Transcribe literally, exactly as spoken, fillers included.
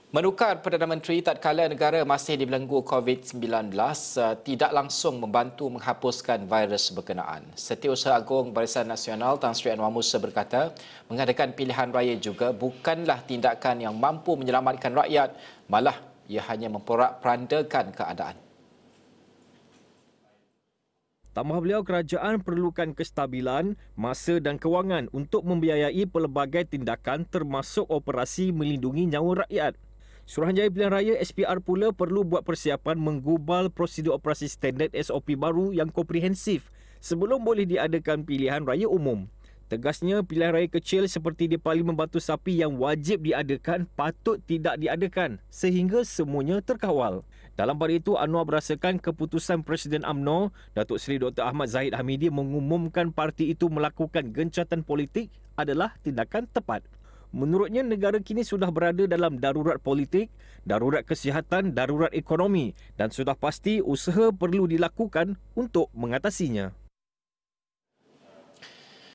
Menukar Perdana Menteri tatkala negara masih dibelenggu covid sembilan belas uh, tidak langsung membantu menghapuskan virus berkenaan. Setiausaha Agung Barisan Nasional Tan Sri Anwar Musa berkata, mengadakan pilihan raya juga bukanlah tindakan yang mampu menyelamatkan rakyat, malah ia hanya memporak-perandakan keadaan. Tambah beliau, kerajaan perlukan kestabilan, masa dan kewangan untuk membiayai pelbagai tindakan termasuk operasi melindungi nyawa rakyat. Suruhanjaya Pilihan Raya S P R pula perlu buat persiapan menggubal prosedur operasi standard S O P baru yang komprehensif sebelum boleh diadakan pilihan raya umum. Tegasnya, pilihan raya kecil seperti di Parlimen Batu Sapi yang wajib diadakan patut tidak diadakan sehingga semuanya terkawal. Dalam pada itu, Anwar berasakan keputusan Presiden U M N O, Datuk Seri Doktor Ahmad Zahid Hamidi mengumumkan parti itu melakukan gencatan politik adalah tindakan tepat. Menurutnya, negara kini sudah berada dalam darurat politik, darurat kesihatan, darurat ekonomi dan sudah pasti usaha perlu dilakukan untuk mengatasinya.